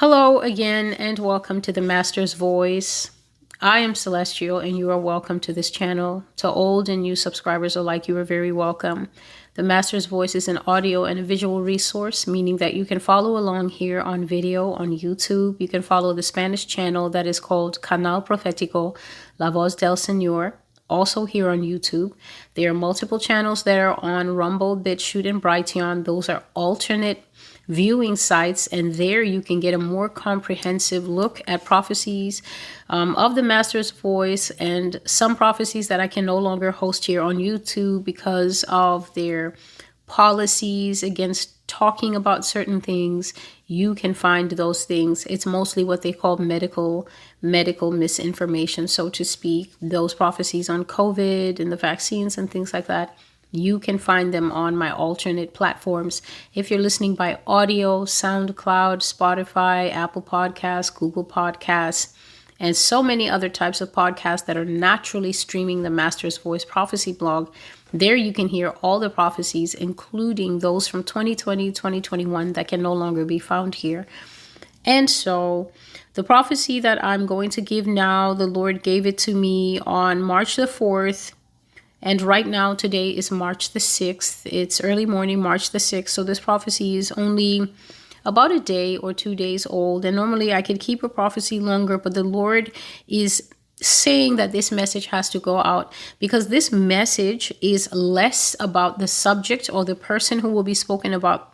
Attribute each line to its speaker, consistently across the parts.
Speaker 1: Hello again, and welcome to the Master's Voice. I am Celestial, and you are welcome to this channel. To old and new subscribers alike, you are very welcome. The Master's Voice is an audio and a visual resource, meaning that you can follow along here on video on YouTube. You can follow the Spanish channel that is called Canal Profético La Voz del Señor, also here on YouTube. There are multiple channels that are on Rumble, BitChute, and Brighteon. Those are alternate viewing sites, and there you can get a more comprehensive look at prophecies of the Master's Voice, and some prophecies that I can no longer host here on YouTube because of their policies against talking about certain things. You can find those things. It's mostly what they call medical misinformation, so to speak. Those prophecies on COVID and the vaccines and things like that. You can find them on my alternate platforms. If you're listening by audio, SoundCloud, Spotify, Apple Podcasts, Google Podcasts, and so many other types of podcasts that are naturally streaming the Master's Voice Prophecy blog, there you can hear all the prophecies, including those from 2020, 2021 that can no longer be found here. And so the prophecy that I'm going to give now, the Lord gave it to me on March the 4th. And right now, today is March the 6th. It's early morning, March the 6th. So this prophecy is only about a day or 2 days old. And normally I could keep a prophecy longer, but the Lord is saying that this message has to go out because this message is less about the subject or the person who will be spoken about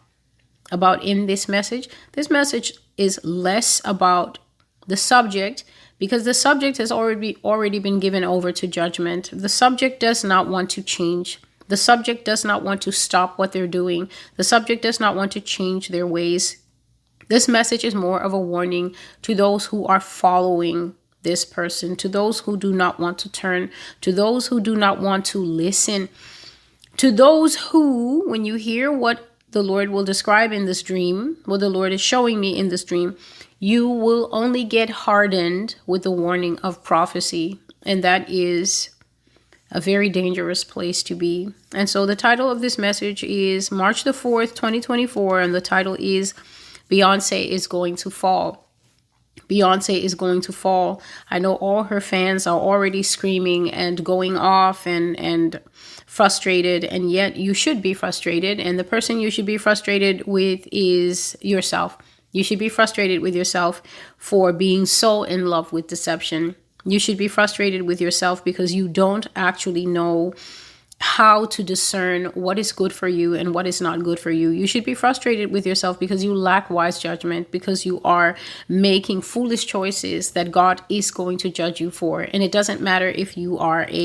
Speaker 1: in this message. This message is less about the subject, because the subject has already been given over to judgment. The subject does not want to change. The subject does not want to stop what they're doing. The subject does not want to change their ways. This message is more of a warning to those who are following this person, to those who do not want to turn, to those who do not want to listen, to those who, when you hear what the Lord will describe in this dream, what the Lord is showing me in this dream, you will only get hardened with the warning of prophecy. And that is a very dangerous place to be. And so the title of this message is March the 4th, 2024. And the title is Beyonce is Going to Fall. Beyonce is going to fall. I know all her fans are already screaming and going off and frustrated, and yet you should be frustrated. And the person you should be frustrated with is yourself. You should be frustrated with yourself for being so in love with deception. You should be frustrated with yourself because you don't actually know how to discern what is good for you and what is not good for you. You should be frustrated with yourself because you lack wise judgment, because you are making foolish choices that God is going to judge you for. And it doesn't matter if you are an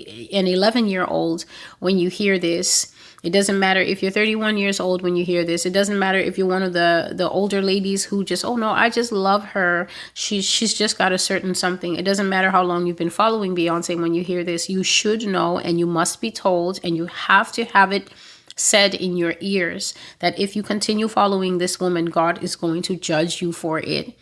Speaker 1: 11-year-old when you hear this. It doesn't matter if you're 31 years old when you hear this. It doesn't matter if you're one of the older ladies who just, oh no, I just love her. She's just got a certain something. It doesn't matter how long you've been following Beyonce when you hear this. You should know, and you must be told, and you have to have it said in your ears that if you continue following this woman, God is going to judge you for it.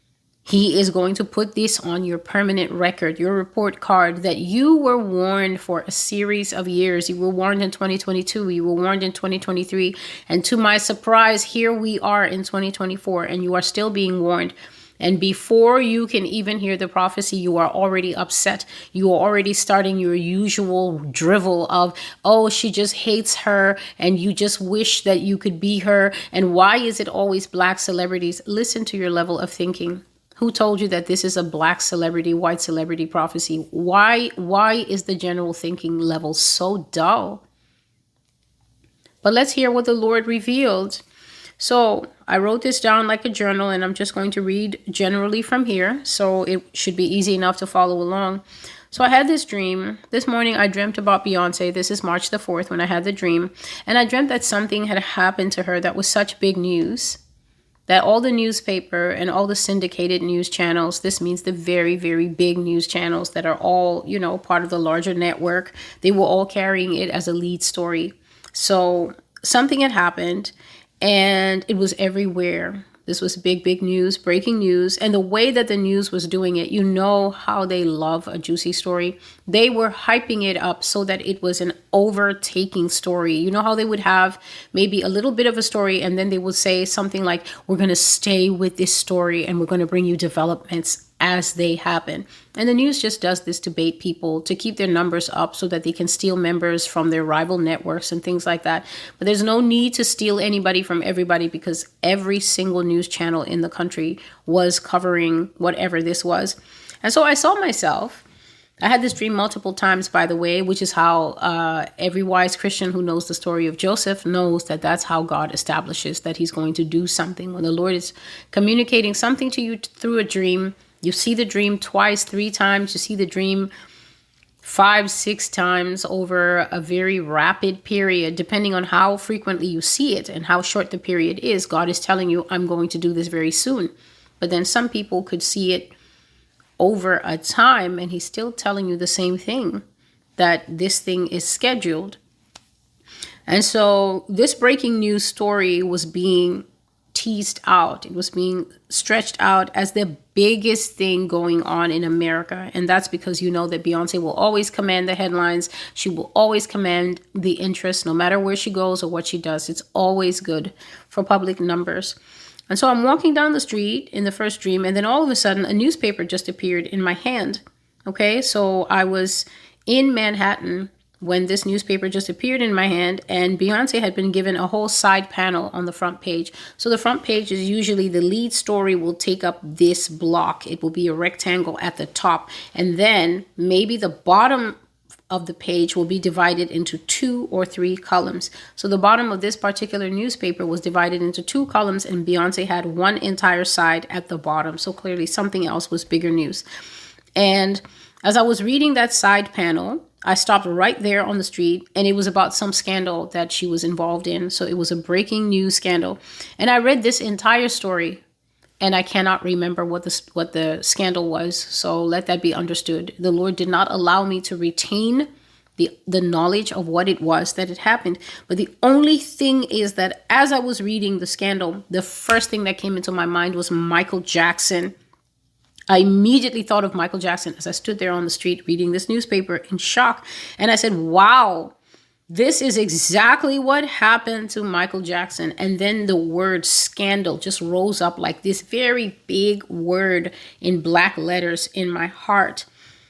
Speaker 1: He is going to put this on your permanent record, your report card, that you were warned for a series of years. You were warned in 2022. You were warned in 2023. And to my surprise, here we are in 2024, and you are still being warned. And before you can even hear the prophecy, you are already upset. You are already starting your usual drivel of, oh, she just hates her, and you just wish that you could be her. And why is it always black celebrities? Listen to your level of thinking. Who told you that this is a black celebrity, white celebrity prophecy? Why is the general thinking level so dull? But let's hear what the Lord revealed. So I wrote this down like a journal, and I'm just going to read generally from here. So it should be easy enough to follow along. So I had this dream. This morning I dreamt about Beyonce. This is March the 4th when I had the dream. And I dreamt that something had happened to her that was such big news, that all the newspaper and all the syndicated news channels, this means the very, very big news channels that are all, part of the larger network, they were all carrying it as a lead story. So something had happened, and it was everywhere. This was big, big news, breaking news. And the way that the news was doing it, you know how they love a juicy story. They were hyping it up so that it was an overtaking story. You know how they would have maybe a little bit of a story and then they would say something like, we're going to stay with this story and we're going to bring you developments as they happen. And the news just does this to bait people, to keep their numbers up so that they can steal members from their rival networks and things like that. But there's no need to steal anybody from everybody, because every single news channel in the country was covering whatever this was. And so I saw myself. I had this dream multiple times, by the way, which is how every wise Christian who knows the story of Joseph knows that that's how God establishes that he's going to do something. When the Lord is communicating something to you through a dream, you see the dream twice, 3 times. You see the dream 5, 6 times over a very rapid period, depending on how frequently you see it and how short the period is. God is telling you, I'm going to do this very soon. But then some people could see it over a time and he's still telling you the same thing, that this thing is scheduled. And so this breaking news story was being teased out. It was being stretched out as the biggest thing going on in America. And that's because you know that Beyonce will always command the headlines. She will always command the interest, no matter where she goes or what she does. It's always good for public numbers. And so I'm walking down the street in the first dream, and then all of a sudden a newspaper just appeared in my hand. Okay, so I was in Manhattan when this newspaper just appeared in my hand, and Beyonce had been given a whole side panel on the front page. So the front page is usually the lead story will take up this block. It will be a rectangle at the top, and then maybe the bottom of the page will be divided into 2 or 3 columns. So the bottom of this particular newspaper was divided into 2 columns, and Beyonce had one entire side at the bottom. So clearly something else was bigger news. And as I was reading that side panel, I stopped right there on the street, and it was about some scandal that she was involved in. So it was a breaking news scandal. And I read this entire story, and I cannot remember what the scandal was. So let that be understood. The Lord did not allow me to retain the knowledge of what it was that had happened. But the only thing is that as I was reading the scandal, the first thing that came into my mind was Michael Jackson. I immediately thought of Michael Jackson as I stood there on the street reading this newspaper in shock. And I said, wow, this is exactly what happened to Michael Jackson. And then the word scandal just rose up like this very big word in black letters in my heart.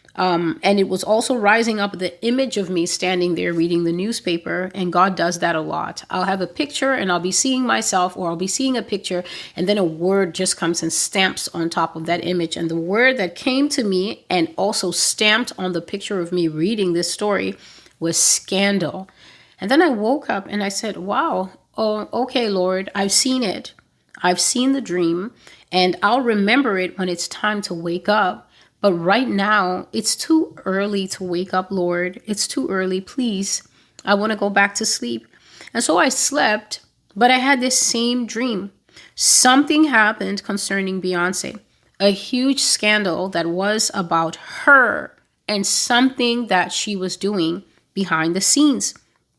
Speaker 1: And it was also rising up the image of me standing there reading the newspaper. And God does that a lot. I'll have a picture and I'll be seeing myself, or I'll be seeing a picture, and then a word just comes and stamps on top of that image. And the word that came to me and also stamped on the picture of me reading this story was scandal. And then I woke up and I said, wow, oh, okay, Lord, I've seen it. I've seen the dream, and I'll remember it when it's time to wake up. But right now, it's too early to wake up, Lord. It's too early, please. I want to go back to sleep. And so I slept, but I had this same dream. Something happened concerning Beyonce, a huge scandal that was about her and something that she was doing behind the scenes.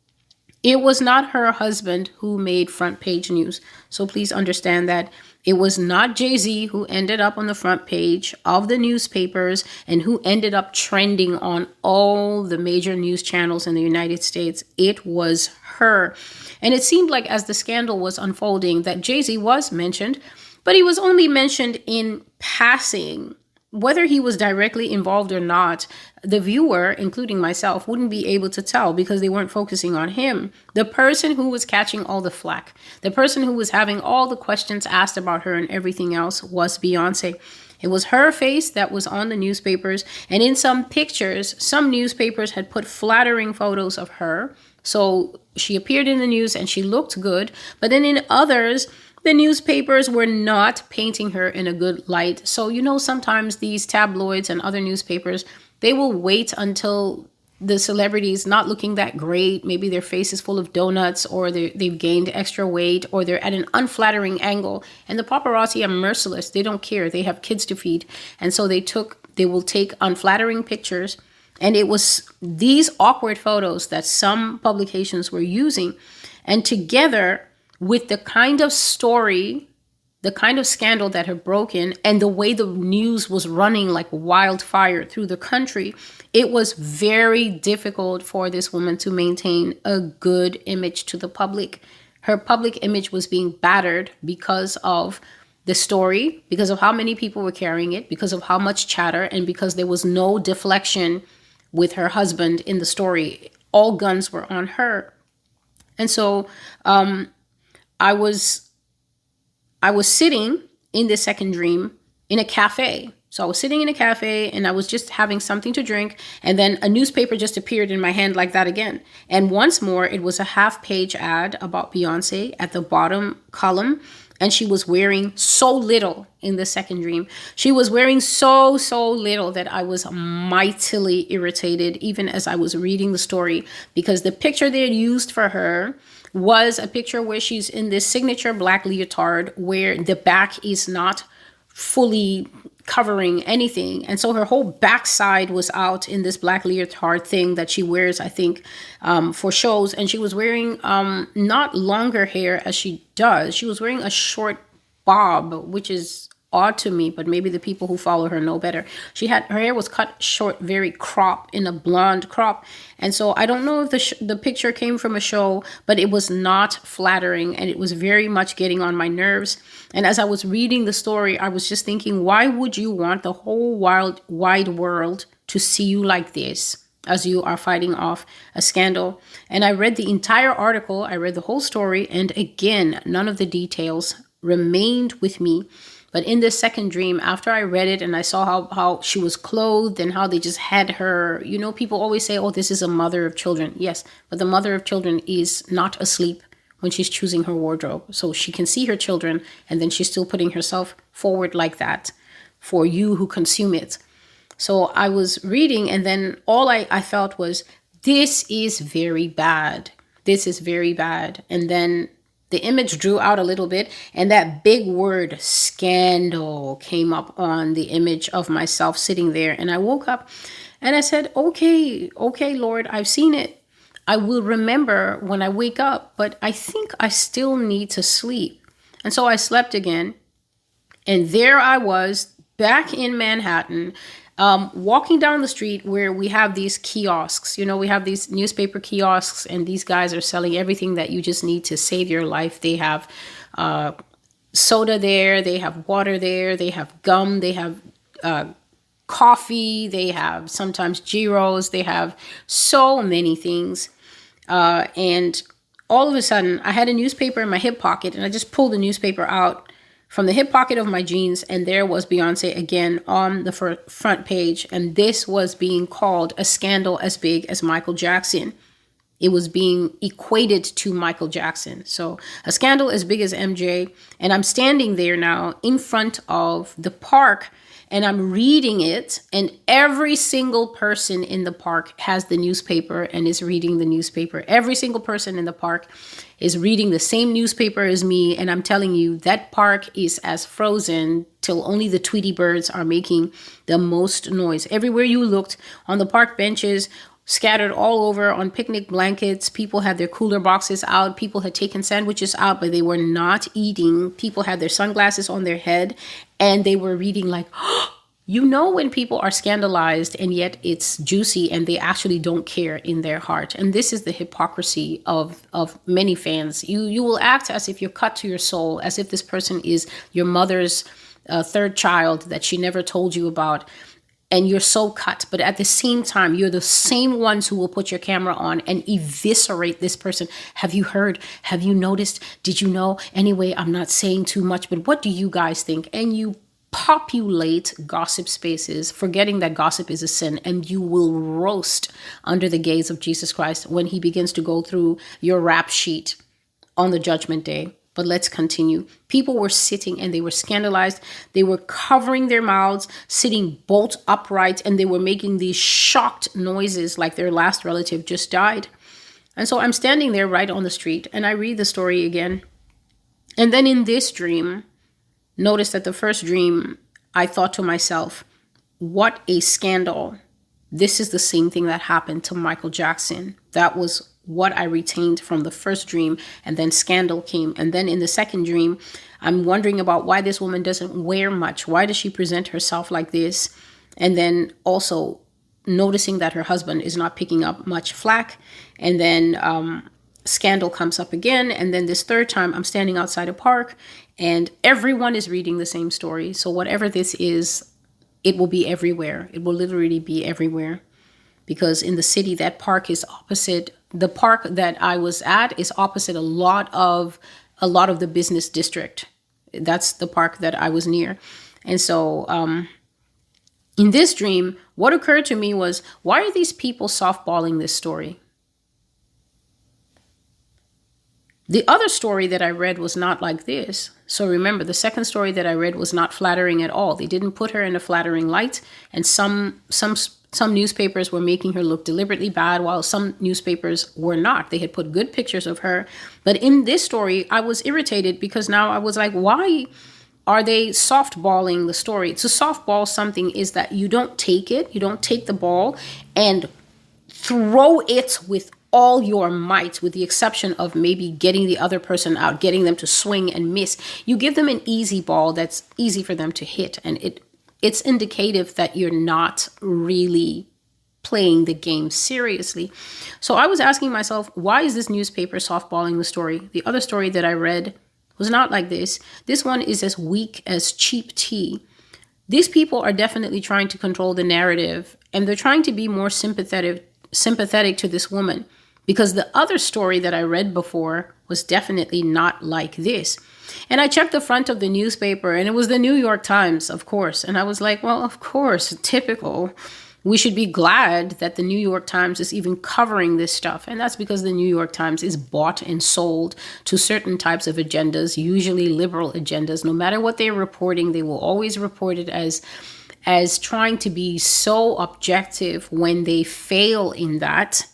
Speaker 1: It was not her husband who made front page news. So please understand that it was not Jay-Z who ended up on the front page of the newspapers and who ended up trending on all the major news channels in the United States. It was her. And it seemed like as the scandal was unfolding that Jay-Z was mentioned, but he was only mentioned in passing. Whether he was directly involved or not, the viewer, including myself, wouldn't be able to tell because they weren't focusing on him. The person who was catching all the flack, the person who was having all the questions asked about her and everything else was Beyonce. It was her face that was on the newspapers. And in some pictures, some newspapers had put flattering photos of her. So she appeared in the news and she looked good. But then in others, the newspapers were not painting her in a good light. So, you know, sometimes these tabloids and other newspapers, they will wait until the celebrity is not looking that great. Maybe their face is full of donuts, or they've gained extra weight, or they're at an unflattering angle. And the paparazzi are merciless. They don't care. They have kids to feed. And so they will take unflattering pictures. And it was these awkward photos that some publications were using. And together with the kind of story the kind of scandal that had broken and the way the news was running like wildfire through the country, it was very difficult for this woman to maintain a good image to the public. Her public image was being battered because of the story, because of how many people were carrying it, because of how much chatter, and because there was no deflection with her husband in the story. All guns were on her. And so I was sitting in the second dream in a cafe. So I was sitting in a cafe and I was just having something to drink. And then a newspaper just appeared in my hand like that again. And once more, it was a half-page ad about Beyonce at the bottom column. And she was wearing so little in the second dream. She was wearing so little that I was mightily irritated, even as I was reading the story, because the picture they had used for her was a picture where she's in this signature black leotard where the back is not fully covering anything. And so her whole backside was out in this black leotard thing that she wears, I think, for shows. And she was wearing not longer hair as she does. She was wearing a short bob, which is odd to me, but maybe the people who follow her know better. Her hair was cut short, very crop, in a blonde crop. And so I don't know if the picture came from a show, but it was not flattering and it was very much getting on my nerves. And as I was reading the story, I was just thinking, why would you want the whole wide world to see you like this as you are fighting off a scandal? And I read the entire article, I read the whole story, and again, none of the details remained with me. But in this second dream, after I read it and I saw how she was clothed and how they just had her, people always say, oh, this is a mother of children. Yes, but the mother of children is not asleep when she's choosing her wardrobe. So she can see her children and then she's still putting herself forward like that for you who consume it. So I was reading and then all I felt was, this is very bad. This is very bad. And then the image drew out a little bit and that big word scandal came up on the image of myself sitting there. And I woke up and I said, okay, Lord, I've seen it. I will remember when I wake up, but I think I still need to sleep. And so I slept again. And there I was back in Manhattan, walking down the street where we have these kiosks. We have these newspaper kiosks and these guys are selling everything that you just need to save your life. They have soda there, they have water there, they have gum, they have coffee, they have sometimes gyros, they have so many things. And all of a sudden, I had a newspaper in my hip pocket and I just pulled the newspaper out from the hip pocket of my jeans, and there was Beyonce again on the front page, and this was being called a scandal as big as Michael Jackson. It was being equated to Michael Jackson. So a scandal as big as MJ, and I'm standing there now in front of the park, and I'm reading it, and every single person in the park has the newspaper and is reading the newspaper. Every single person in the park is reading the same newspaper as me, and I'm telling you, that park is as frozen till only the Tweety birds are making the most noise. Everywhere you looked, on the park benches, scattered all over on picnic blankets, people had their cooler boxes out, people had taken sandwiches out, but they were not eating. People had their sunglasses on their head, and they were reading like, when people are scandalized and yet it's juicy and they actually don't care in their heart. And this is the hypocrisy of many fans. You will act as if you're cut to your soul, as if this person is your mother's third child that she never told you about. And you're so cut. But at the same time, you're the same ones who will put your camera on and eviscerate this person. Have you heard? Have you noticed? Did you know? Anyway, I'm not saying too much, but what do you guys think? And you populate gossip spaces, forgetting that gossip is a sin, and you will roast under the gaze of Jesus Christ when he begins to go through your rap sheet on the judgment day. But let's continue. People were sitting and they were scandalized. They were covering their mouths, sitting bolt upright, and they were making these shocked noises like their last relative just died. And so I'm standing there right on the street and I read the story again. And then in this dream, notice that the first dream, I thought to myself, what a scandal. This is the same thing that happened to Michael Jackson. That was what I retained from the first dream, and then scandal came. And then in the second dream, I'm wondering about why this woman doesn't wear much. Why does she present herself like this? And then also noticing that her husband is not picking up much flack. And then scandal comes up again. And then this third time, I'm standing outside a park and everyone is reading the same story. So whatever this is, it will be everywhere. It will literally be everywhere. Because in the city, that park is opposite. The park that I was at is opposite a lot of the business district. That's the park that I was near. And so in this dream, what occurred to me was, why are these people softballing this story? The other story that I read was not like this. So remember, the second story that I read was not flattering at all. They didn't put her in a flattering light. And some newspapers were making her look deliberately bad, while some newspapers were not. They had put good pictures of her. But in this story, I was irritated because now I was like, why are they softballing the story? To softball something is that you don't take it, you don't take the ball and throw it with all your might, with the exception of maybe getting the other person out, getting them to swing and miss. You give them an easy ball that's easy for them to hit, and it's indicative that you're not really playing the game seriously. So I was asking myself, why is this newspaper softballing the story? The other story that I read was not like this. This one is as weak as cheap tea. These people are definitely trying to control the narrative, and they're trying to be more sympathetic to this woman, because the other story that I read before was definitely not like this. And I checked the front of the newspaper, and it was the New York Times, of course. And I was like, well, of course, typical. We should be glad that the New York Times is even covering this stuff. And that's because the New York Times is bought and sold to certain types of agendas, usually liberal agendas. No matter what they're reporting, they will always report it as trying to be so objective when they fail in that.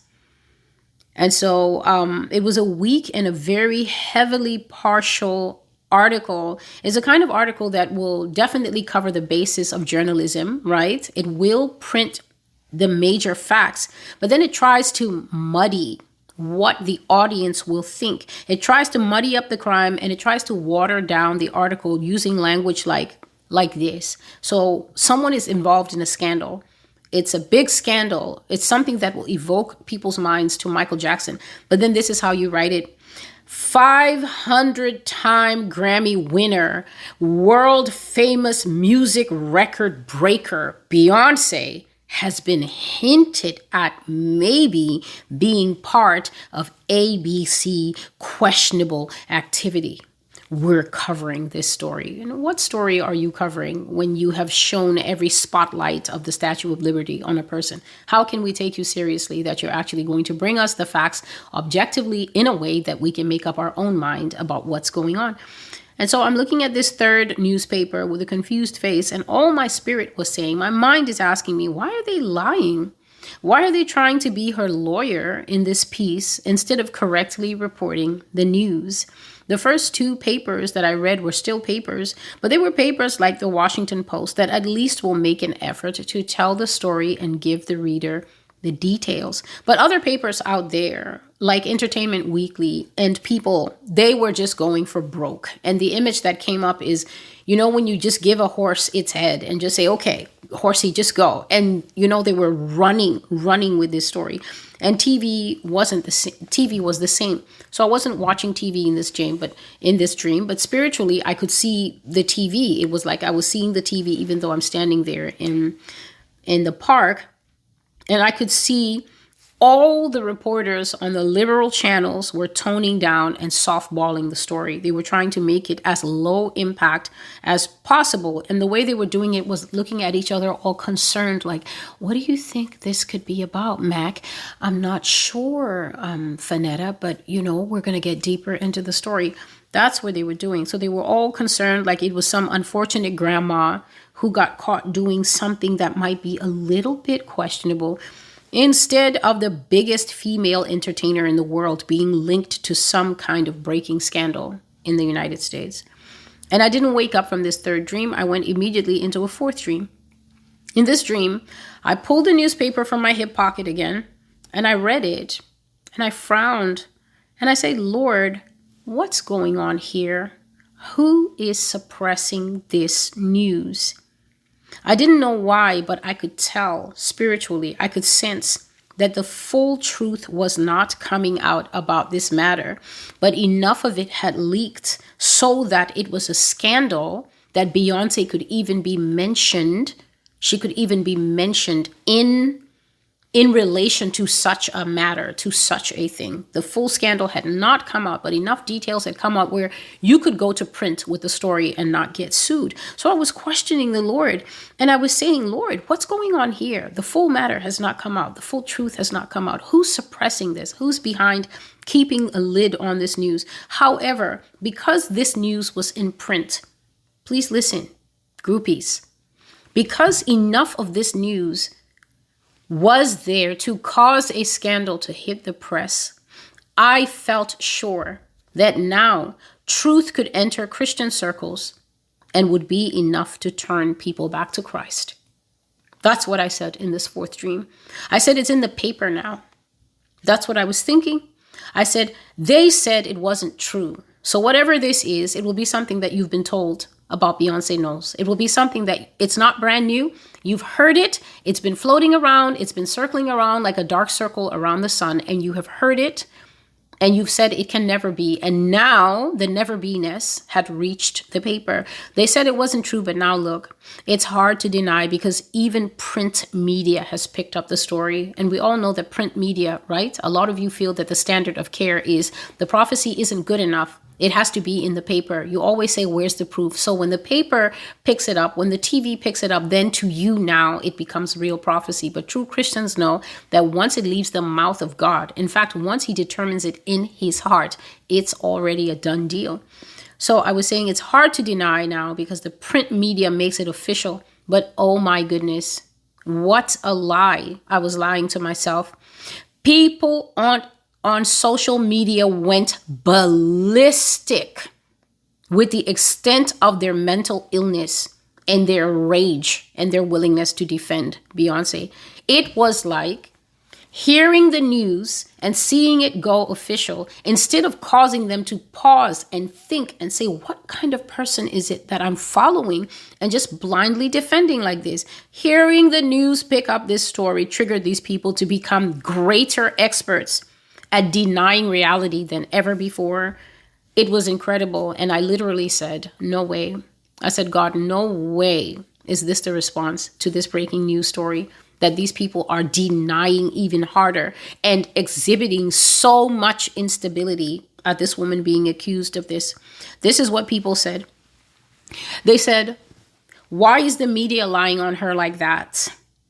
Speaker 1: And so it was a weak and a very heavily partial article. It's a kind of article that will definitely cover the basis of journalism, right? It will print the major facts, but then it tries to muddy what the audience will think. It tries to muddy up the crime, and it tries to water down the article using language like this. So someone is involved in a scandal. It's a big scandal. It's something that will evoke people's minds to Michael Jackson. But then this is how you write it. 500-time Grammy winner, world famous music record breaker, Beyonce, has been hinted at maybe being part of ABC questionable activity. We're covering this story. And what story are you covering when you have shown every spotlight of the Statue of Liberty on a person? How can we take you seriously that you're actually going to bring us the facts objectively in a way that we can make up our own mind about what's going on? And so I'm looking at this third newspaper with a confused face, and all my spirit was saying, my mind is asking me, why are they lying? Why are they trying to be her lawyer in this piece instead of correctly reporting the news? The first two papers that I read were still papers, but they were papers like the Washington Post that at least will make an effort to tell the story and give the reader the details. But other papers out there, like Entertainment Weekly and People, they were just going for broke. And the image that came up is, you know, when you just give a horse its head and just say, okay, horsey, just go. And, you know, they were running with this story. And TV wasn't the same. TV was the same. So I wasn't watching TV in this dream, but spiritually I could see the TV. It was like I was seeing the TV, even though I'm standing there in the park. And I could see all the reporters on the liberal channels were toning down and softballing the story. They were trying to make it as low impact as possible. And the way they were doing it was looking at each other all concerned, like, what do you think this could be about, Mac? I'm not sure, Fanetta, but, you know, we're going to get deeper into the story. That's what they were doing. So they were all concerned like it was some unfortunate grandma who got caught doing something that might be a little bit questionable, instead of the biggest female entertainer in the world being linked to some kind of breaking scandal in the United States. And I didn't wake up from this third dream. I went immediately into a fourth dream. In this dream, I pulled a newspaper from my hip pocket again, and I read it. And I frowned and I said, Lord, what's going on here? Who is suppressing this news? I didn't know why, but I could tell spiritually, I could sense that the full truth was not coming out about this matter, but enough of it had leaked so that it was a scandal that Beyonce could even be mentioned. She could even be mentioned in relation to such a matter, to such a thing. The full scandal had not come out, but enough details had come out where you could go to print with the story and not get sued. So I was questioning the Lord, and I was saying, Lord, what's going on here? The full matter has not come out. The full truth has not come out. Who's suppressing this? Who's behind keeping a lid on this news? However, because this news was in print, please listen, groupies, because enough of this news was there to cause a scandal to hit the press, I felt sure that now truth could enter Christian circles and would be enough to turn people back to Christ. That's what I said in this fourth dream. I said, it's in the paper now. That's what I was thinking. I said, they said it wasn't true. So whatever this is, it will be something that you've been told about Beyonce Knowles. It will be something that it's not brand new. You've heard it. It's been floating around. It's been circling around like a dark circle around the sun. And you have heard it. And you've said it can never be. And now the never be-ness had reached the paper. They said it wasn't true, but now look, it's hard to deny because even print media has picked up the story. And we all know that print media, right? A lot of you feel that the standard of care is the prophecy isn't good enough. It has to be in the paper. You always say, where's the proof? So when the paper picks it up, when the TV picks it up, then to you now it becomes real prophecy. But true Christians know that once it leaves the mouth of God, in fact, once he determines it in his heart, it's already a done deal. So I was saying it's hard to deny now because the print media makes it official. But oh my goodness, what a lie. I was lying to myself. People on social media went ballistic with the extent of their mental illness and their rage and their willingness to defend Beyonce. It was like hearing the news and seeing it go official, instead of causing them to pause and think and say, what kind of person is it that I'm following, and just blindly defending like this. Hearing the news pick up this story triggered these people to become greater experts at denying reality than ever before. It was incredible. And I literally said, no way. I said, God, no way is this the response to this breaking news story, that these people are denying even harder and exhibiting so much instability at this woman being accused of this. This is what people said. They said, why is the media lying on her like that?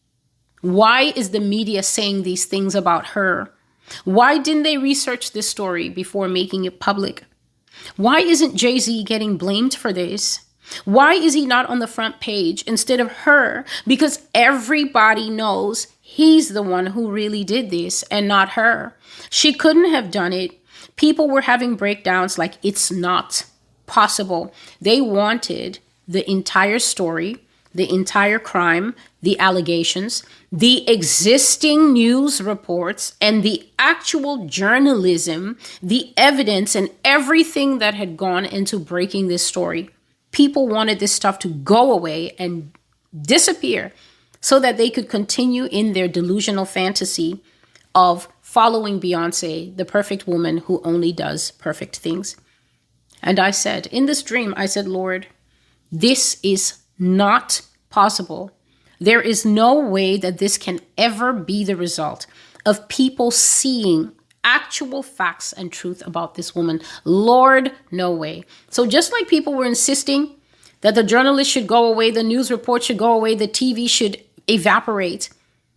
Speaker 1: Why is the media saying these things about her? Why didn't they research this story before making it public? Why isn't Jay-Z getting blamed for this? Why is he not on the front page instead of her? Because everybody knows he's the one who really did this and not her. She couldn't have done it. People were having breakdowns like it's not possible. They wanted the entire story, the entire crime, the allegations, the existing news reports, and the actual journalism, the evidence, and everything that had gone into breaking this story. People wanted this stuff to go away and disappear so that they could continue in their delusional fantasy of following Beyonce, the perfect woman who only does perfect things. And I said, in this dream, I said, Lord, this is not possible. There is no way that this can ever be the result of people seeing actual facts and truth about this woman. Lord, no way. So just like people were insisting that the journalists should go away, the news report should go away, the TV should evaporate,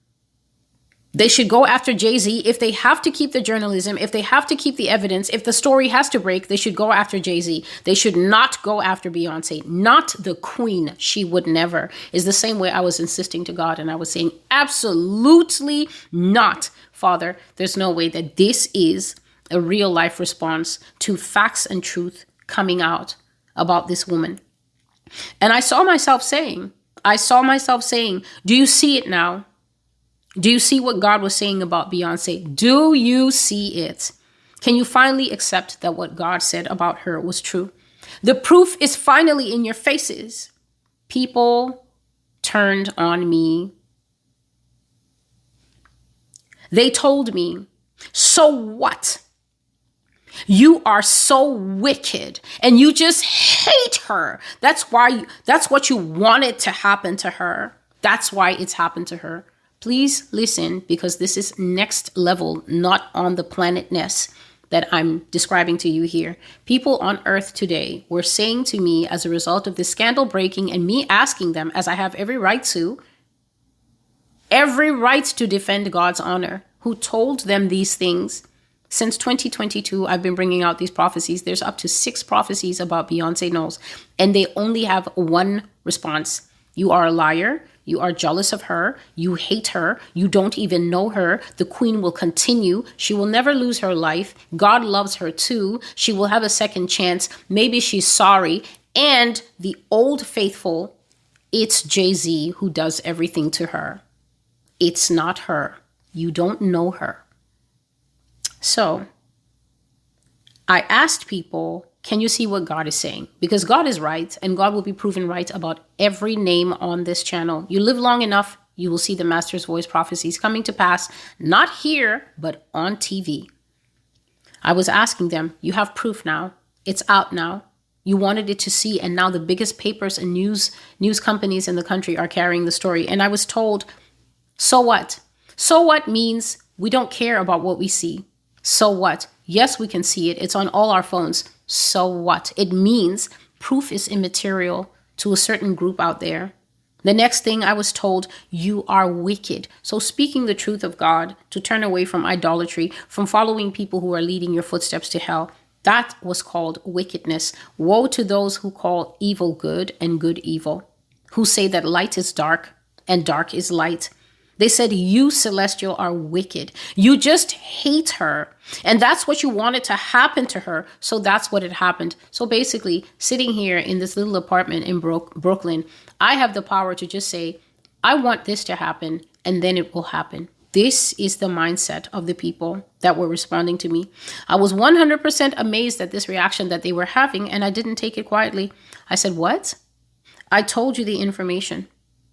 Speaker 1: they should go after Jay-Z. If they have to keep the journalism, if they have to keep the evidence, if the story has to break, they should go after Jay-Z. They should not go after Beyonce, not the queen. She would never. Is the same way I was insisting to God. And I was saying, absolutely not, Father. There's no way that this is a real life response to facts and truth coming out about this woman. And I saw myself saying, do you see it now? Do you see what God was saying about Beyonce? Do you see it? Can you finally accept that what God said about her was true? The proof is finally in your faces. People turned on me. They told me, so what? You are so wicked and you just hate her. That's what you wanted to happen to her. That's why it's happened to her. Please listen, because this is next level, not on the planet Ness that I'm describing to you here. People on earth today were saying to me, as a result of this scandal breaking and me asking them, as I have every right to defend God's honor, who told them these things. Since 2022, I've been bringing out these prophecies. There's up to 6 prophecies about Beyonce Knowles, and they only have one response. You are a liar. You are jealous of her. You hate her. You don't even know her. The queen will continue. She will never lose her life. God loves her too. She will have a second chance. Maybe she's sorry. And the old faithful, it's Jay-Z who does everything to her. It's not her. You don't know her. So I asked people, can you see what God is saying? Because God is right, and God will be proven right about every name on this channel. You live long enough, you will see the Master's Voice prophecies coming to pass, not here, but on TV. I was asking them, you have proof now. It's out now. You wanted it to see, and now the biggest papers and news companies in the country are carrying the story. And I was told, so what? So what means we don't care about what we see. So what? Yes, we can see it. It's on all our phones. So what? It means proof is immaterial to a certain group out there. The next thing I was told, you are wicked. So speaking the truth of God, to turn away from idolatry, from following people who are leading your footsteps to hell, that was called wickedness. Woe to those who call evil good and good evil, who say that light is dark and dark is light. They said, you, Celestial, are wicked. You just hate her. And that's what you wanted to happen to her. So that's what had happened. So basically, sitting here in this little apartment in Brooklyn, I have the power to just say, I want this to happen, and then it will happen. This is the mindset of the people that were responding to me. I was 100% amazed at this reaction that they were having, and I didn't take it quietly. I said, what? I told you the information.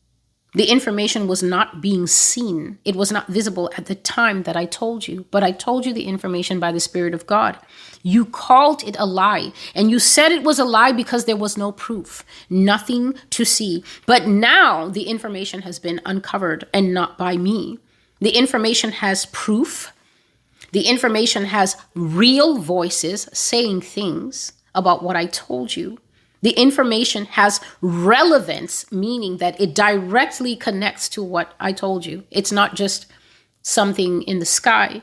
Speaker 1: The information was not being seen. It was not visible at the time that I told you, but I told you the information by the Spirit of God. You called it a lie, and you said it was a lie because there was no proof, nothing to see. But now the information has been uncovered, and not by me. The information has proof. The information has real voices saying things about what I told you. The information has relevance, meaning that it directly connects to what I told you. It's not just something in the sky.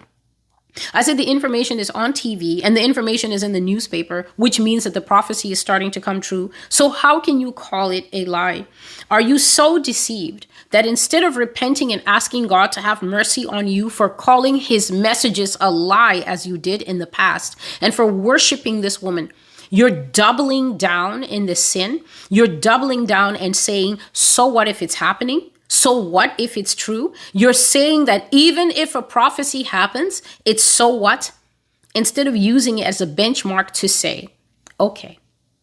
Speaker 1: I said the information is on TV and the information is in the newspaper, which means that the prophecy is starting to come true. So how can you call it a lie? Are you so deceived that instead of repenting and asking God to have mercy on you for calling his messages a lie as you did in the past and for worshiping this woman, you're doubling down in the sin? You're doubling down and saying, so what if it's happening? So what if it's true? You're saying that even if a prophecy happens, it's so what? Instead of using it as a benchmark to say, okay,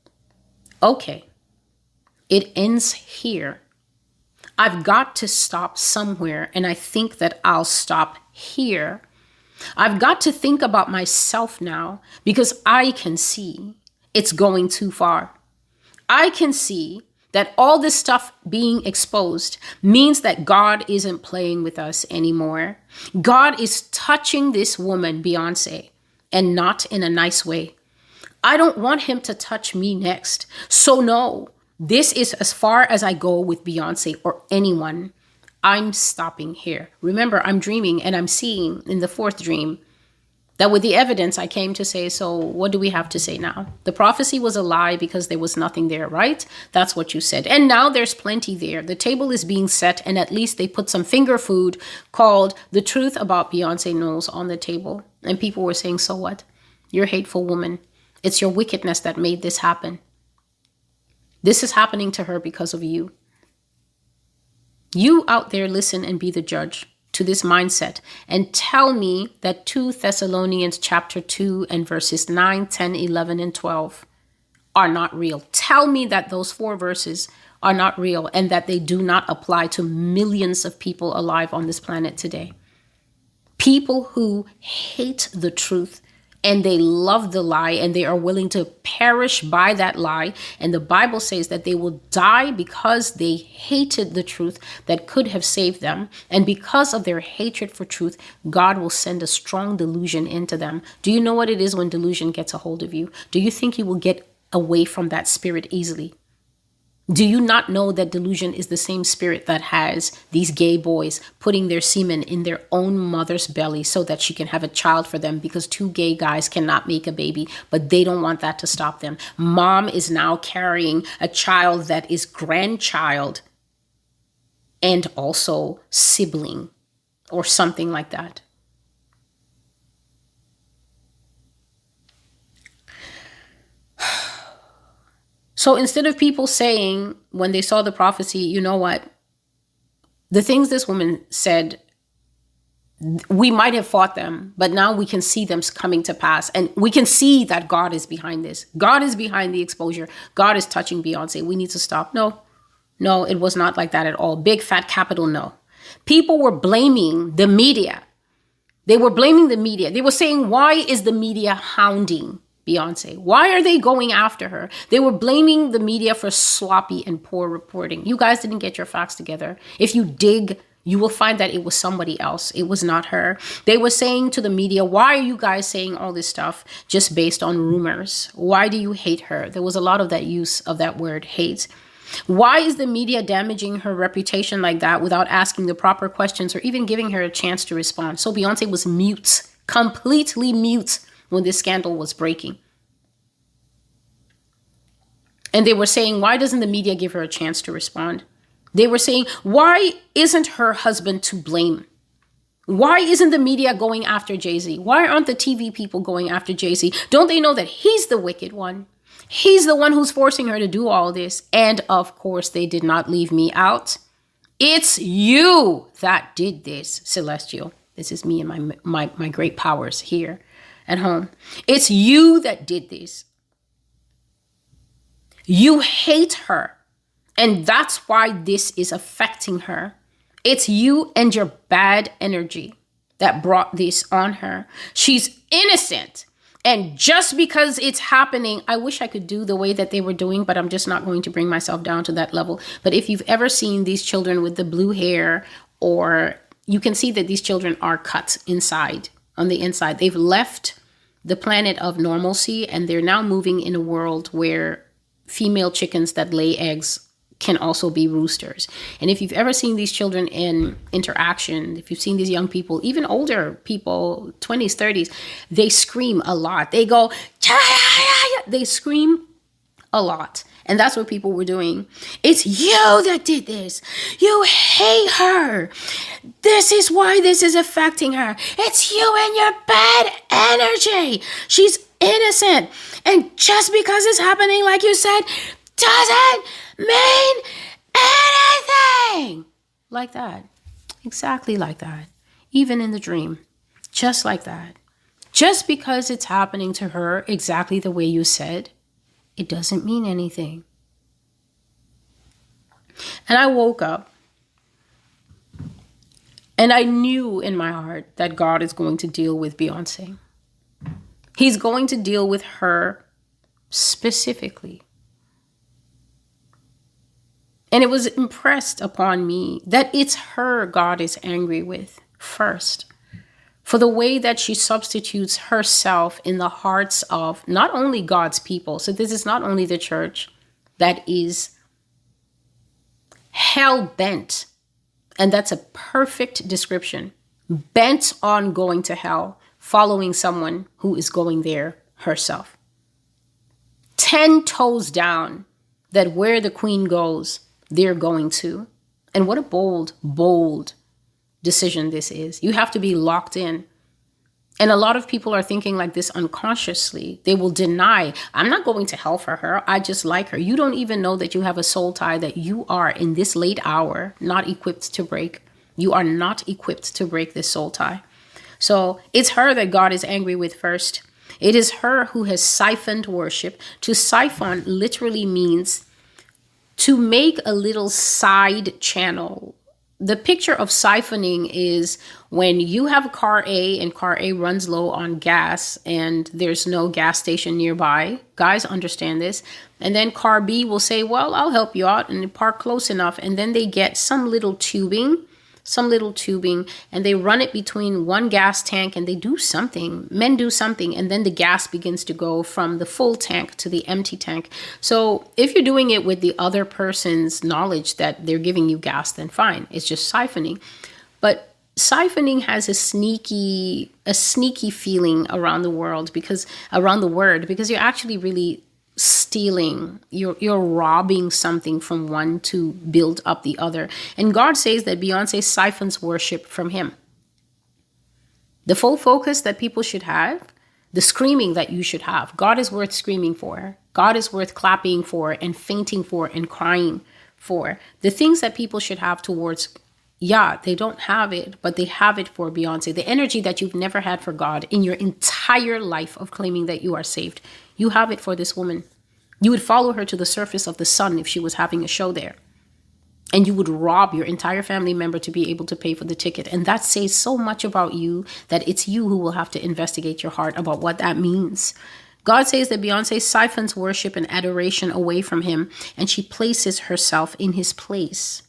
Speaker 1: it ends here. I've got to stop somewhere, and I think that I'll stop here. I've got to think about myself now because I can see it's going too far. I can see that all this stuff being exposed means that God isn't playing with us anymore. God is touching this woman, Beyonce, and not in a nice way. I don't want him to touch me next. So no, this is as far as I go with Beyonce or anyone. I'm stopping here. Remember, I'm dreaming and I'm seeing in the fourth dream that with the evidence I came to say, so what do we have to say now? The prophecy was a lie because there was nothing there, right? That's what you said. And now there's plenty there. The table is being set, and at least they put some finger food called The Truth About Beyonce Knowles on the table. And people were saying, so what? You're a hateful woman. It's your wickedness that made this happen. This is happening to her because of you. You out there listen and be the judge. to this mindset and tell me that 2 Thessalonians chapter 2 and verses 9, 10, 11, and 12 are not real. Tell me that those 4 verses are not real and that they do not apply to millions of people alive on this planet today. People who hate the truth and they love the lie and they are willing to perish by that lie. And the Bible says that they will die because they hated the truth that could have saved them. And because of their hatred for truth, God will send a strong delusion into them. Do you know what it is when delusion gets a hold of you? Do you think you will get away from that spirit easily? Do you not know that delusion is the same spirit that has these gay boys putting their semen in their own mother's belly so that she can have a child for them because 2 gay guys cannot make a baby, but they don't want that to stop them. Mom is now carrying a child that is grandchild and also sibling or something like that. So instead of people saying when they saw the prophecy, you know what? The things this woman said, we might have fought them, but now we can see them coming to pass. And we can see that God is behind this. God is behind the exposure. God is touching Beyonce. We need to stop. No, it was not like that at all. Big fat capital no. People were blaming the media. They were blaming the media. They were saying, why is the media hounding Beyonce? Why are they going after her? They were blaming the media for sloppy and poor reporting. You guys didn't get your facts together. If you dig, you will find that it was somebody else. It was not her. They were saying to the media, why are you guys saying all this stuff just based on rumors? Why do you hate her? There was a lot of that use of that word hate. Why is the media damaging her reputation like that without asking the proper questions or even giving her a chance to respond? So Beyonce was mute, completely mute, when this scandal was breaking. And they were saying, why doesn't the media give her a chance to respond? They were saying, why isn't her husband to blame? Why isn't the media going after Jay-Z? Why aren't the TV people going after Jay-Z? Don't they know that he's the wicked one? He's the one who's forcing her to do all this. And of course, they did not leave me out. It's you that did this, Celestial. This is me and my great powers here at home. It's you that did this. You hate her. And that's why this is affecting her. It's you and your bad energy that brought this on her. She's innocent. And just because it's happening, I wish I could do the way that they were doing, but I'm just not going to bring myself down to that level. But if you've ever seen these children with the blue hair, or you can see that these children are cut inside, on the inside. They've left the planet of normalcy and they're now moving in a world where female chickens that lay eggs can also be roosters. And if you've ever seen these children in interaction, if you've seen these young people, even older people, 20s, 30s, they scream a lot. They go, they scream a lot. And that's what people were doing. It's you that did this. You hate her. This is why this is affecting her. It's you and your bad energy. She's innocent. And just because it's happening, like you said, doesn't mean anything. Like that. Exactly like that. Even in the dream. Just like that. Just because it's happening to her exactly the way you said, it doesn't mean anything. And I woke up and I knew in my heart that God is going to deal with Beyonce. He's going to deal with her specifically. And it was impressed upon me that it's her God is angry with first. For the way that she substitutes herself in the hearts of not only God's people. So this is not only the church that is hell-bent. And that's a perfect description. Bent on going to hell, following someone who is going there herself. 10 toes down that where the queen goes, they're going to. And what a bold, bold decision this is. You have to be locked in. And a lot of people are thinking like this unconsciously. They will deny, I'm not going to hell for her. I just like her. You don't even know that you have a soul tie, that you are in this late hour not equipped to break. You are not equipped to break this soul tie. So it's her that God is angry with first. It is her who has siphoned worship. To siphon literally means to make a little side channel. The picture of siphoning is when you have car A and car A runs low on gas and there's no gas station nearby. Guys understand this. And then car B will say, well, I'll help you out, and park close enough. And then they get some little tubing, and they run it between one gas tank, and they do something. Men do something, and then the gas begins to go from the full tank to the empty tank. So if you're doing it with the other person's knowledge that they're giving you gas, then fine. It's just siphoning. But siphoning has a sneaky feeling around the word, because you're actually really stealing. You're robbing something from one to build up the other. And God says that Beyonce siphons worship from him. The full focus that people should have, the screaming that you should have, God is worth screaming for. God is worth clapping for and fainting for and crying for. The things that people should have towards, they don't have it, but they have it for Beyonce. The energy that you've never had for God in your entire life of claiming that you are saved, you have it for this woman. You would follow her to the surface of the sun if she was having a show there. And you would rob your entire family member to be able to pay for the ticket. And that says so much about you that it's you who will have to investigate your heart about what that means. God says that Beyonce siphons worship and adoration away from him, and she places herself in his place.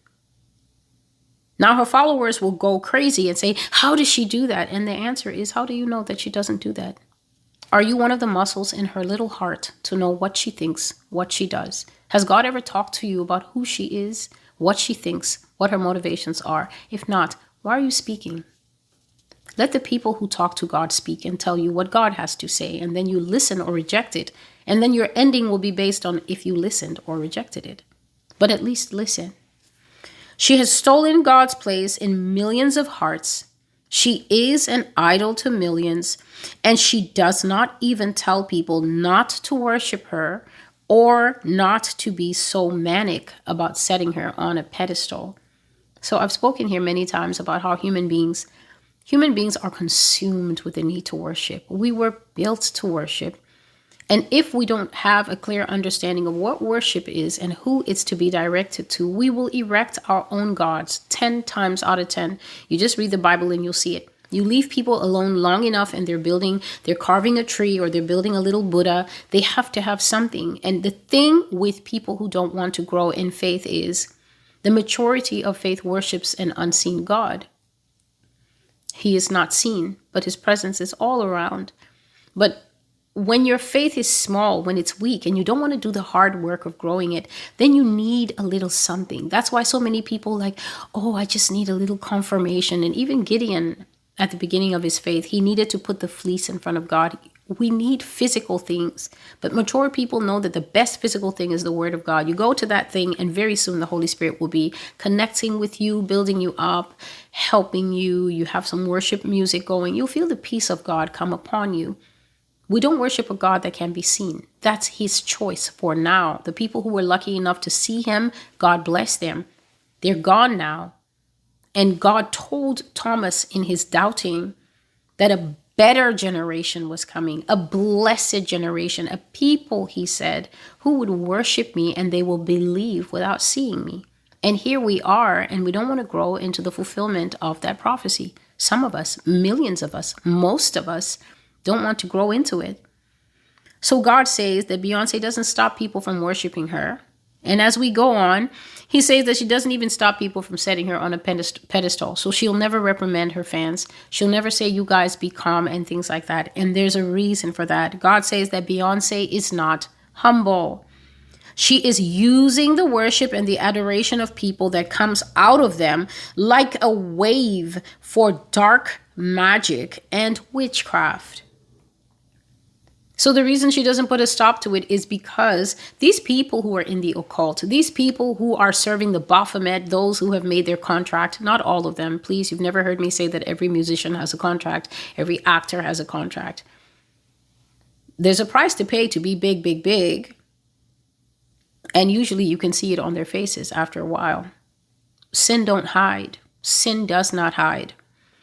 Speaker 1: Now her followers will go crazy and say, how does she do that? And the answer is, how do you know that she doesn't do that? Are you one of the muscles in her little heart to know what she thinks, what she does? Has God ever talked to you about who she is, what she thinks, what her motivations are? If not, why are you speaking? Let the people who talk to God speak and tell you what God has to say, and then you listen or reject it. And then your ending will be based on if you listened or rejected it. But at least listen. She has stolen God's place in millions of hearts. She is an idol to millions, and she does not even tell people not to worship her or not to be so manic about setting her on a pedestal. So I've spoken here many times about how human beings are consumed with the need to worship. We were built to worship. And if we don't have a clear understanding of what worship is and who it's to be directed to, we will erect our own gods 10 times out of 10. You just read the Bible and you'll see it. You leave people alone long enough and they're carving a tree or they're building a little Buddha. They have to have something. And the thing with people who don't want to grow in faith is the maturity of faith worships an unseen God. He is not seen, but his presence is all around. But when your faith is small, when it's weak, and you don't want to do the hard work of growing it, then you need a little something. That's why so many people I just need a little confirmation. And even Gideon, at the beginning of his faith, he needed to put the fleece in front of God. We need physical things. But mature people know that the best physical thing is the word of God. You go to that thing, and very soon the Holy Spirit will be connecting with you, building you up, helping you. You have some worship music going. You'll feel the peace of God come upon you. We don't worship a God that can be seen. That's his choice for now. The people who were lucky enough to see him, God bless them. They're gone now. And God told Thomas in his doubting that a better generation was coming, a blessed generation, a people, he said, who would worship me and they will believe without seeing me. And here we are, and we don't want to grow into the fulfillment of that prophecy. Some of us, millions of us, most of us, don't want to grow into it. So God says that Beyonce doesn't stop people from worshiping her. And as we go on, he says that she doesn't even stop people from setting her on a pedestal. So she'll never reprimand her fans. She'll never say, you guys be calm and things like that. And there's a reason for that. God says that Beyonce is not humble. She is using the worship and the adoration of people that comes out of them like a wave for dark magic and witchcraft. So the reason she doesn't put a stop to it is because these people who are in the occult, these people who are serving the Baphomet, those who have made their contract, not all of them, please, you've never heard me say that every musician has a contract, every actor has a contract. There's a price to pay to be big, big, big. And usually you can see it on their faces after a while. Sin don't hide. Sin does not hide.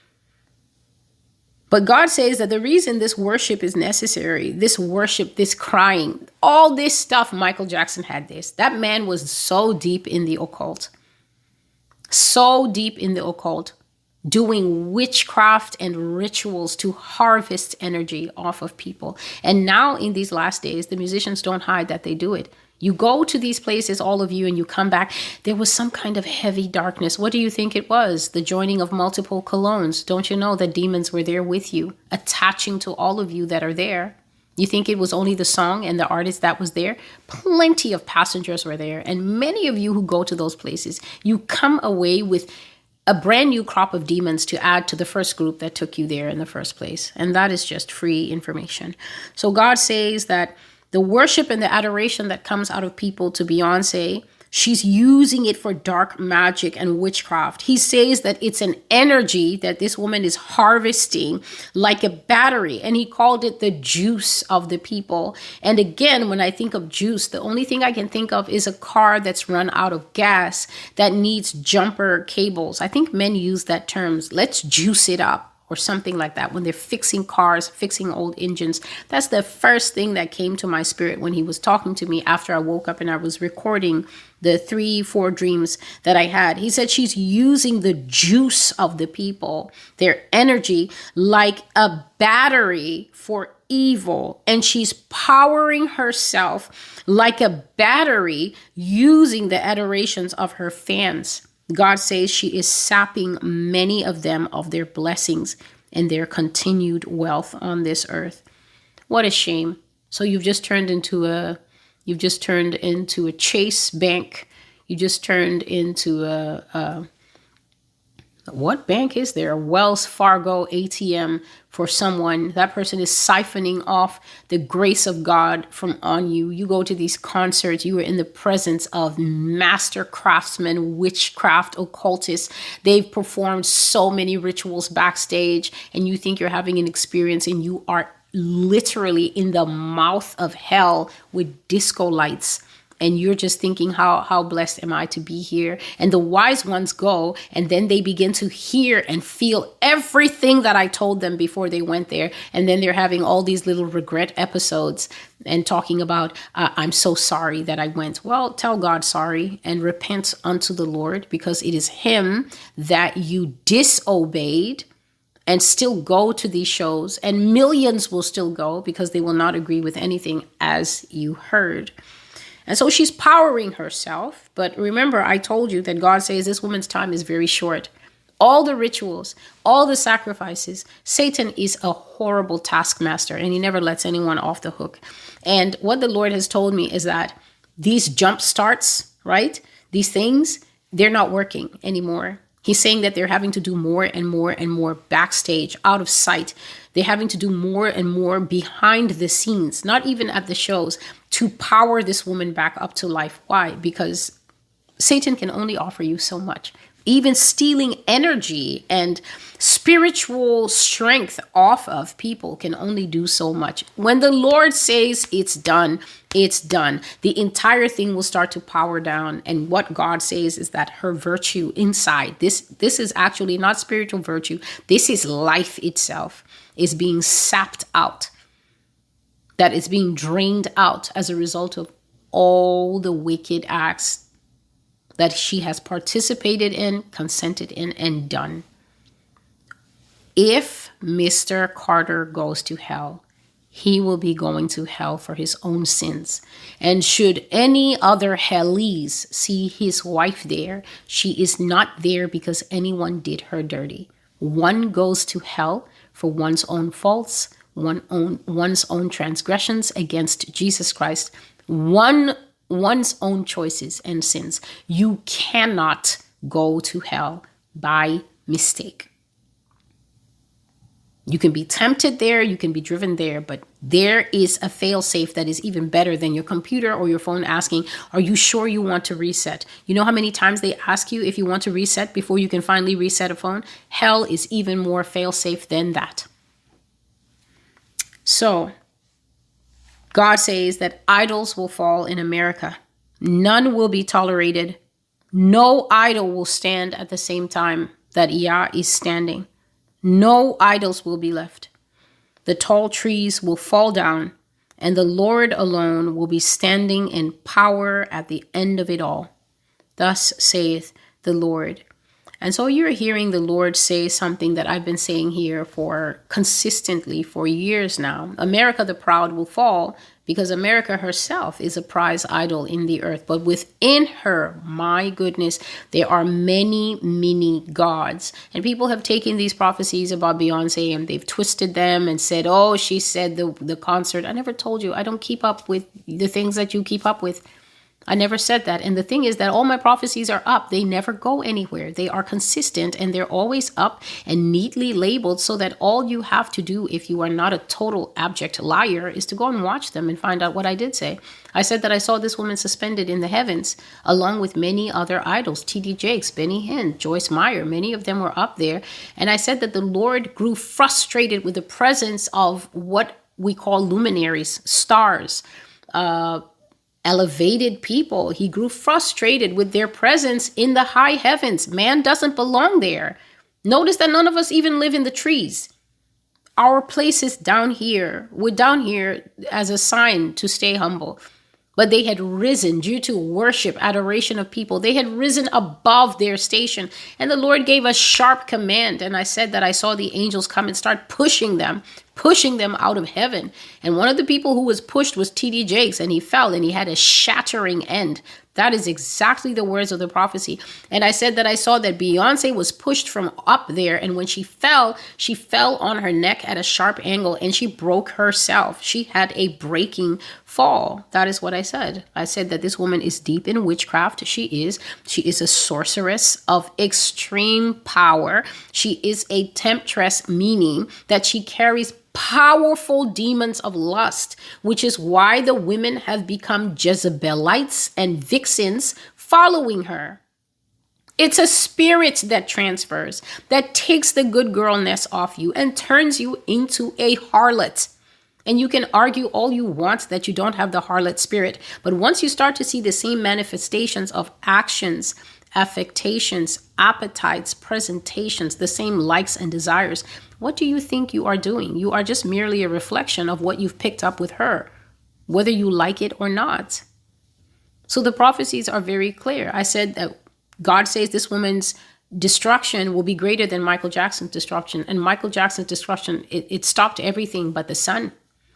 Speaker 1: But God says that the reason this worship is necessary, this worship, this crying, all this stuff, Michael Jackson had this. That man was so deep in the occult. So deep in the occult, doing witchcraft and rituals to harvest energy off of people. And now in these last days, the musicians don't hide that they do it. You go to these places, all of you, and you come back. There was some kind of heavy darkness. What do you think it was? The joining of multiple colognes. Don't you know that demons were there with you, attaching to all of you that are there? You think it was only the song and the artist that was there? Plenty of passengers were there. And many of you who go to those places, you come away with a brand new crop of demons to add to the first group that took you there in the first place. And that is just free information. So God says that the worship and the adoration that comes out of people to Beyonce, she's using it for dark magic and witchcraft. He says that it's an energy that this woman is harvesting like a battery. And he called it the juice of the people. And again, when I think of juice, the only thing I can think of is a car that's run out of gas that needs jumper cables. I think men use that term. Let's juice it up. Or something like that, when they're fixing cars, fixing old engines. That's the first thing that came to my spirit when he was talking to me after I woke up and I was recording the 3-4 dreams that I had. He said she's using the juice of the people, their energy, like a battery for evil. And she's powering herself like a battery using the adorations of her fans. God says she is sapping many of them of their blessings and their continued wealth on this earth. What a shame. So you've just turned into a Chase Bank. You just turned into a what bank is there? A Wells Fargo ATM for someone. That person is siphoning off the grace of God from on you. You go to these concerts, you are in the presence of master craftsmen, witchcraft, occultists. They've performed so many rituals backstage, and you think you're having an experience, and you are literally in the mouth of hell with disco lights. And you're just thinking, how blessed am I to be here? And the wise ones go, and then they begin to hear and feel everything that I told them before they went there. And then they're having all these little regret episodes and talking about, I'm so sorry that I went. Well, tell God sorry and repent unto the Lord, because it is him that you disobeyed, and still go to these shows. And millions will still go because they will not agree with anything as you heard. And so she's powering herself. But remember, I told you that God says this woman's time is very short. All the rituals, all the sacrifices, Satan is a horrible taskmaster, and he never lets anyone off the hook. And what the Lord has told me is that these jump starts, right? These things, they're not working anymore. He's saying that they're having to do more and more and more backstage, out of sight. They're having to do more and more behind the scenes, not even at the shows, to power this woman back up to life. Why? Because Satan can only offer you so much. Even stealing energy and spiritual strength off of people can only do so much. When the Lord says it's done, it's done. The entire thing will start to power down. And what God says is that her virtue inside, this is actually not spiritual virtue. This is life itself, is being sapped out. That is being drained out as a result of all the wicked acts that she has participated in, consented in, and done. If Mr. Carter goes to hell, he will be going to hell for his own sins. And should any other hellies see his wife there, she is not there because anyone did her dirty. One goes to hell for one's own faults, one's own transgressions against Jesus Christ, one's own choices and sins. You cannot go to hell by mistake. You can be tempted there, you can be driven there, but there is a fail-safe that is even better than your computer or your phone asking, are you sure you want to reset? You know how many times they ask you if you want to reset before you can finally reset a phone? Hell is even more fail-safe than that. So, God says that idols will fall in America. None will be tolerated. No idol will stand at the same time. that Yah is standing. No idols will be left. The tall trees will fall down, and the Lord alone will be standing in power at the end of it all. Thus saith the Lord. And so you're hearing the Lord say something that I've been saying here for consistently for years now. America the proud will fall because America herself is a prize idol in the earth. But within her, my goodness, there are many, many gods. And people have taken these prophecies about Beyonce and they've twisted them and said, oh, she said the concert. I never told you. I don't keep up with the things that you keep up with. I never said that. And the thing is that all my prophecies are up. They never go anywhere. They are consistent and they're always up and neatly labeled so that all you have to do, if you are not a total abject liar, is to go and watch them and find out what I did say. I said that I saw this woman suspended in the heavens along with many other idols, T.D. Jakes, Benny Hinn, Joyce Meyer. Many of them were up there. And I said that the Lord grew frustrated with the presence of what we call luminaries, stars, elevated people. He grew frustrated with their presence in the high heavens. Man doesn't belong there. Notice that none of us even live in the trees. Our place is down here. We're down here as a sign to stay humble. But they had risen due to worship, adoration of people. They had risen above their station. And the Lord gave a sharp command. And I said that I saw the angels come and start pushing them out of heaven. And one of the people who was pushed was T.D. Jakes, and he fell and he had a shattering end. That is exactly the words of the prophecy. And I said that I saw that Beyonce was pushed from up there. And when she fell on her neck at a sharp angle and she broke herself. She had a breaking fall. That is what I said. I said that this woman is deep in witchcraft. She is a sorceress of extreme power. She is a temptress, meaning that she carries powerful demons of lust, which is why the women have become Jezebelites and vixens following her. It's a spirit that transfers, that takes the good girlness off you and turns you into a harlot. And you can argue all you want that you don't have the harlot spirit. But once you start to see the same manifestations of actions, affectations, appetites, presentations, the same likes and desires, what do you think you are doing? You are just merely a reflection of what you've picked up with her, whether you like it or not. So the prophecies are very clear. I said that God says this woman's destruction will be greater than Michael Jackson's destruction. And Michael Jackson's destruction, it stopped everything but the sun.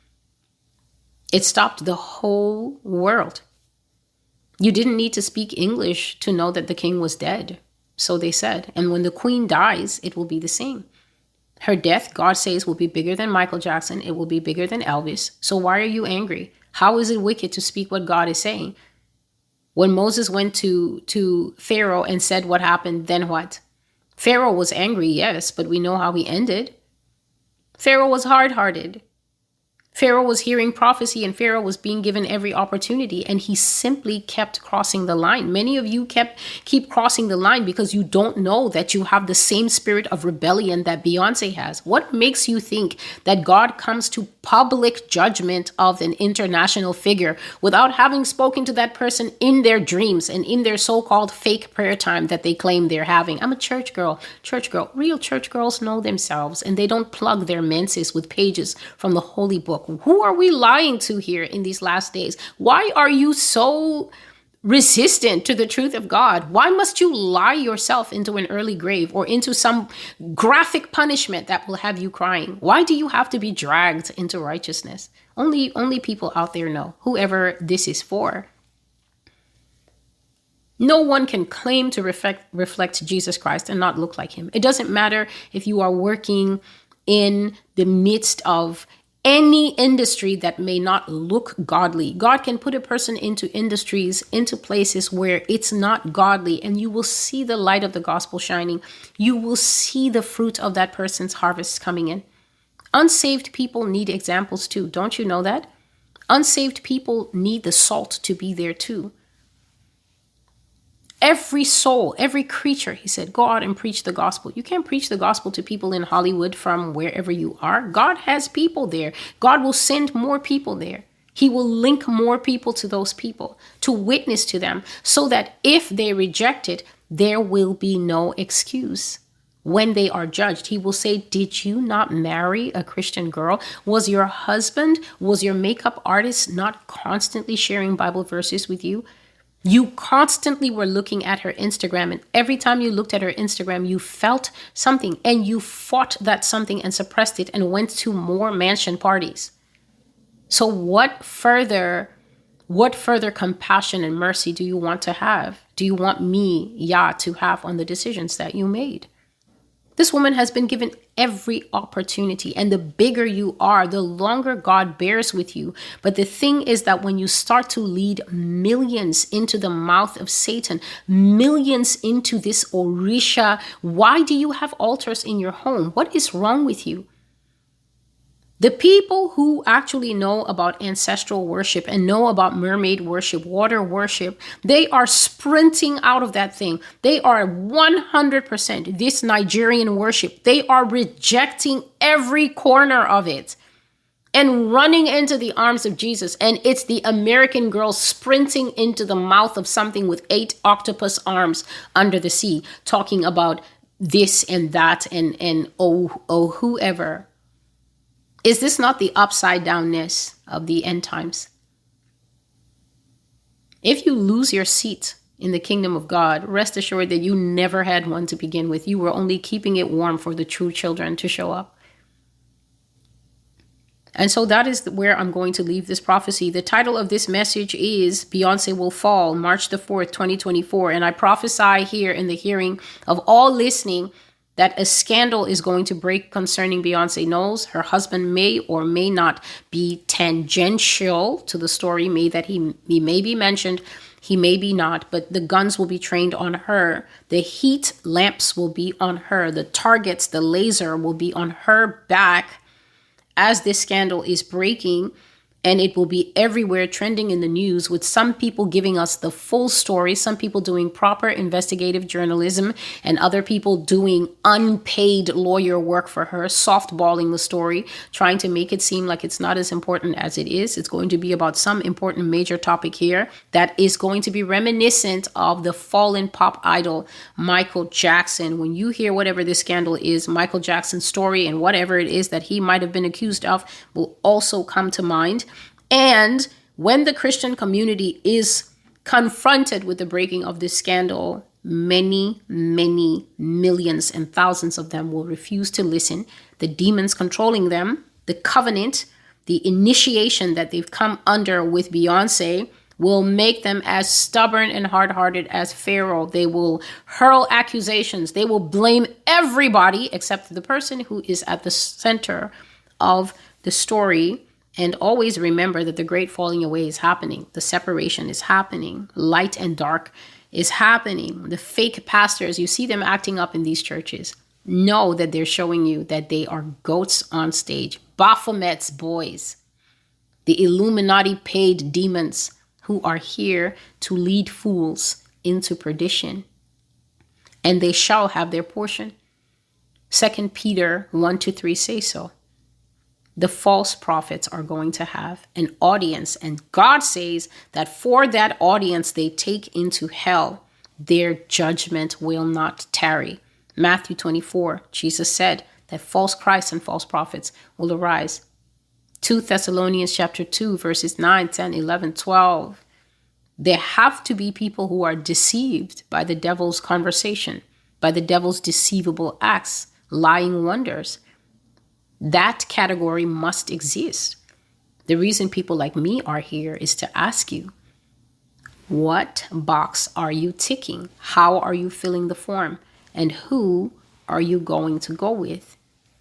Speaker 1: It stopped the whole world. You didn't need to speak English to know that the king was dead. So they said. And when the queen dies, it will be the same. Her death, God says, will be bigger than Michael Jackson. It will be bigger than Elvis. So why are you angry? How is it wicked to speak what God is saying? When Moses went to Pharaoh and said what happened, then what? Pharaoh was angry, yes, but we know how he ended. Pharaoh was hard-hearted. Pharaoh was hearing prophecy and Pharaoh was being given every opportunity and he simply kept crossing the line. Many of you keep crossing the line because you don't know that you have the same spirit of rebellion that Beyonce has. What makes you think that God comes to public judgment of an international figure without having spoken to that person in their dreams and in their so-called fake prayer time that they claim they're having? I'm a church girl. Real church girls know themselves and they don't plug their menses with pages from the holy book. Who are we lying to here in these last days? Why are you so resistant to the truth of God? Why must you lie yourself into an early grave or into some graphic punishment that will have you crying? Why do you have to be dragged into righteousness? Only people out there know, whoever this is for. No one can claim to reflect Jesus Christ and not look like him. It doesn't matter if you are working in the midst of any industry that may not look godly. God can put a person into industries, into places where it's not godly, and you will see the light of the gospel shining. You will see the fruit of that person's harvest coming in. Unsaved people need examples too. Don't you know that? Unsaved people need the salt to be there too. Every soul, every creature, he said, go out and preach the gospel. You can't preach the gospel to people in Hollywood from wherever you are. God has people there. God will send more people there. He will link more people to those people to witness to them so that if they reject it, there will be no excuse. when they are judged. He will say, did you not marry a Christian girl? Was your husband, was your makeup artist not constantly sharing Bible verses with you? You constantly were looking at her Instagram, and every time you looked at her Instagram, you felt something, and you fought that something and suppressed it and went to more mansion parties. So what further compassion and mercy do you want to have? Do you want me, Yah, to have on the decisions that you made? This woman has been given every opportunity, and the bigger you are, the longer God bears with you. But the thing is that when you start to lead millions into the mouth of Satan, millions into this Orisha, why do you have altars in your home? What is wrong with you? The people who actually know about ancestral worship and know about mermaid worship, water worship, they are sprinting out of that thing. They are 100% this Nigerian worship. They are rejecting every corner of it and running into the arms of Jesus. And it's the American girl sprinting into the mouth of something with 8 octopus arms under the sea, talking about this and that and whoever. Is this not the upside downness of the end times? If you lose your seat in the kingdom of God, rest assured that you never had one to begin with. You were only keeping it warm for the true children to show up. And so that is where I'm going to leave this prophecy. The title of this message is Beyonce Will Fall, March the 4th, 2024. And I prophesy here in the hearing of all listening that a scandal is going to break concerning Beyonce Knowles. Her husband may or may not be tangential to the story, he may be mentioned, he may be not, but the guns will be trained on her. The heat lamps will be on her. The targets, the laser will be on her back as this scandal is breaking. And it will be everywhere, trending in the news, with some people giving us the full story, some people doing proper investigative journalism, and other people doing unpaid lawyer work for her, softballing the story, trying to make it seem like it's not as important as it is. It's going to be about some important major topic here that is going to be reminiscent of the fallen pop idol, Michael Jackson. When you hear whatever this scandal is, Michael Jackson's story and whatever it is that he might have been accused of will also come to mind. And when the Christian community is confronted with the breaking of this scandal, many, many millions and thousands of them will refuse to listen. The demons controlling them, the covenant, the initiation that they've come under with Beyonce will make them as stubborn and hard-hearted as Pharaoh. They will hurl accusations. They will blame everybody except the person who is at the center of the story. And always remember that the great falling away is happening. The separation is happening. Light and dark is happening. The fake pastors, you see them acting up in these churches. Know that they're showing you that they are goats on stage. Baphomet's boys. The Illuminati paid demons who are here to lead fools into perdition. And they shall have their portion. 2 Peter 1-3 say so. The false prophets are going to have an audience, and God says that for that audience they take into hell, their judgment will not tarry. Matthew 24, Jesus said that false Christs and false prophets will arise. 2 Thessalonians chapter 2, verses 9, 10, 11, 12. There have to be people who are deceived by the devil's conversation, by the devil's deceivable acts, lying wonders. That category must exist. The reason people like me are here is to ask you, what box are you ticking? How are you filling the form? And who are you going to go with?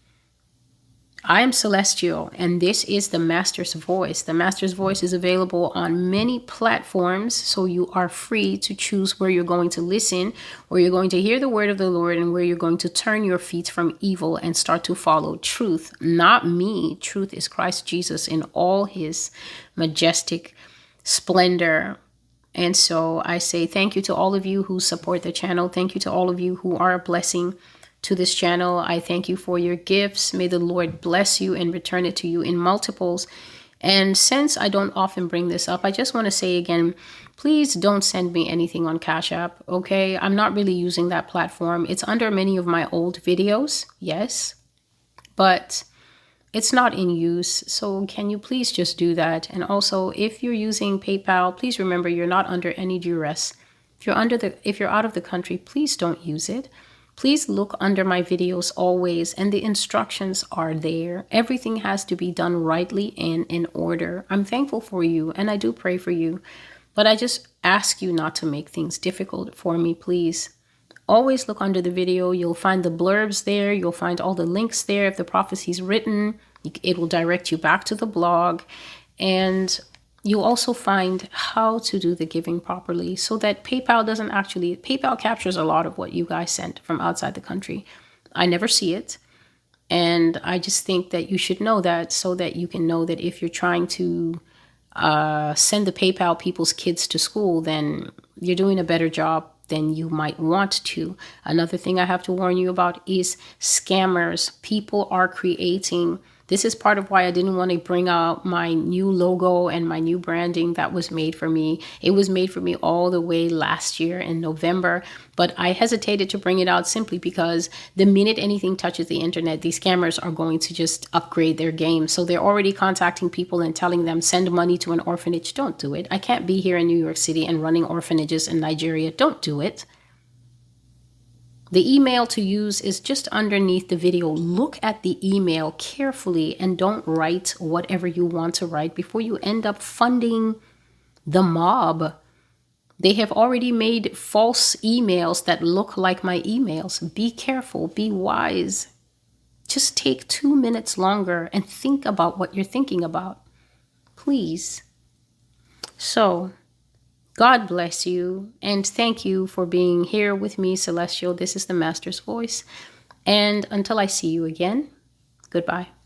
Speaker 1: I am Celestial, and this is the Master's Voice. The Master's Voice is available on many platforms, so you are free to choose where you're going to listen, where you're going to hear the word of the Lord, and where you're going to turn your feet from evil and start to follow truth. Not me. Truth is Christ Jesus in all his majestic splendor. And so I say thank you to all of you who support the channel. Thank you to all of you who are a blessing to this channel. I thank you for your gifts. May the Lord bless you and return it to you in multiples. And since I don't often bring this up, I just want to say again please don't send me anything on Cash App, okay? I'm not really using that platform. It's under many of my old videos, yes, but it's not in use. So can you please just do that? And also, if you're using PayPal, please remember you're not under any duress. If you're out of the country, please don't use it. Please look under my videos always, and the instructions are there. Everything has to be done rightly and in order. I'm thankful for you, and I do pray for you, but I just ask you not to make things difficult for me, please. Always look under the video. You'll find the blurbs there. You'll find all the links there. If the prophecy's written, it will direct you back to the blog, and you'll also find how to do the giving properly so that PayPal captures a lot of what you guys sent from outside the country. I never see it. And I just think that you should know that so that you can know that if you're trying to send the PayPal people's kids to school, then you're doing a better job than you might want to. Another thing I have to warn you about is scammers. People are creating. This is part of why I didn't want to bring out my new logo and my new branding that was made for me. It was made for me all the way last year in November, but I hesitated to bring it out simply because the minute anything touches the internet, these scammers are going to just upgrade their game. So they're already contacting people and telling them, send money to an orphanage. Don't do it. I can't be here in New York City and running orphanages in Nigeria. Don't do it. The email to use is just underneath the video. Look at the email carefully and don't write whatever you want to write before you end up funding the mob. They have already made false emails that look like my emails. Be careful, be wise. Just take 2 minutes longer and think about what you're thinking about, please. So, God bless you, and thank you for being here with me, Celestial. This is the Master's Voice. And until I see you again, goodbye.